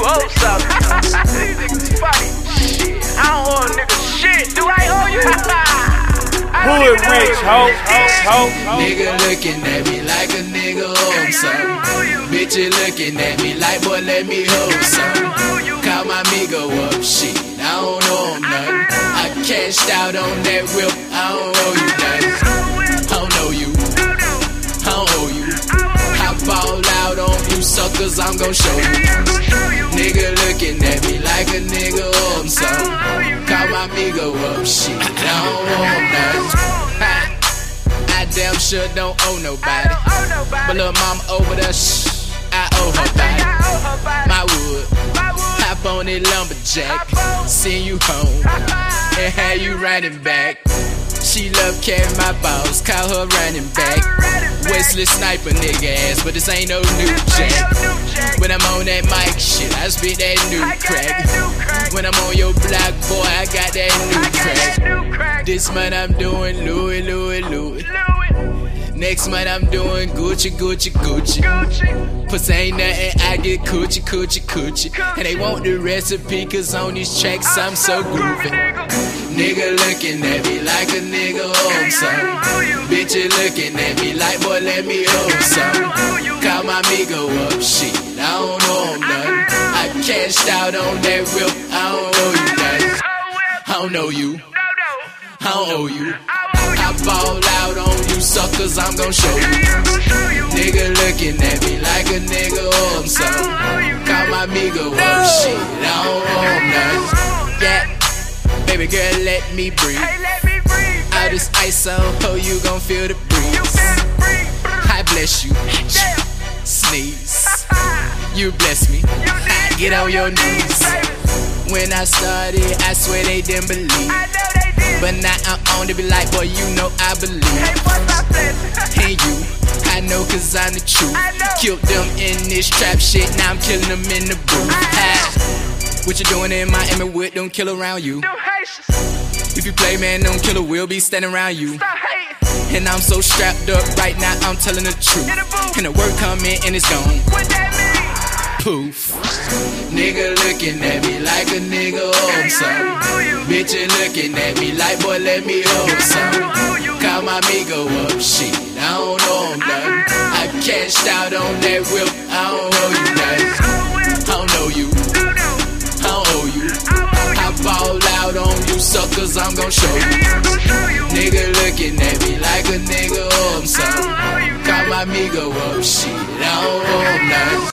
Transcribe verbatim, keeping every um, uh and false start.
you owe something. These niggas funny. Shit, I don't owe a nigga shit. Do I owe you? Hood rich, ho, ho, ho, ho. Nigga looking at me like a nigga owe something. Bitch, you looking at me like, boy, let me hold something. Call my amigo up, shit, I don't owe him nothing. I cashed out on that whip, I don't owe you nothing. I don't know you, I don't owe you. I ball out on you suckers, I'm gon' show you. Nigga looking at me like a nigga owe him something. Call my amigo up, shit, I don't owe him nothing. I damn sure don't owe nobody. But little mama over there, shh, I owe her body. My wood, hop on it lumberjack, send you home, and have you riding back. She love carrying my balls, call her running back. Wasteless sniper nigga ass, but this ain't no new jack. When I'm on that mic shit, I spit that new crack. When I'm on your block, boy, I got that new crack. This month I'm doing Louis, Louis, Louis. Next month I'm doing Gucci, Gucci, Gucci. Pussy ain't nothing, I get coochie, coochie, coochie. And they want the recipe, cause on these tracks I'm so groovy. Nigga looking at me like a nigga owe something. Bitch, you looking at me like, boy, let me hold something. Call my amigo up, shit, I don't owe him nothing. I cashed out on that whip, I don't owe you nothing. I don't know you, I don't owe you. I ball out on you suckers, I'm gon' show you. Nigga looking at me like a nigga owe him something. Call my amigo up, shit, I don't owe him nothing. Yeah. Baby girl, let me breathe. All this ice on, oh, you gon' feel the breeze. I bless you, sneeze. You bless me, get on your knees. When I started, I swear they didn't believe. But now I'm on to be like, boy, you know I believe. And you, I know cause I'm the truth. Killed them in this trap shit, now I'm killing them in the booth. Ah, what you doing in Miami with, don't kill around you. If you play, man, don't kill a will be standing around you. And I'm so strapped up right now, I'm telling the truth. And the word come in and it's gone. Poof. Nigga looking at me like a nigga owe something. Bitch, you looking at me like, boy, let me hold something. Call my amigo up, shit, I don't owe him nothing. I cashed out on that whip, I don't owe you nothing. I don't know you, I don't owe you. I ball out on you suckers, I'm gon' show you. Nigga looking at me like a nigga owe him something. Call my amigo up, shit, I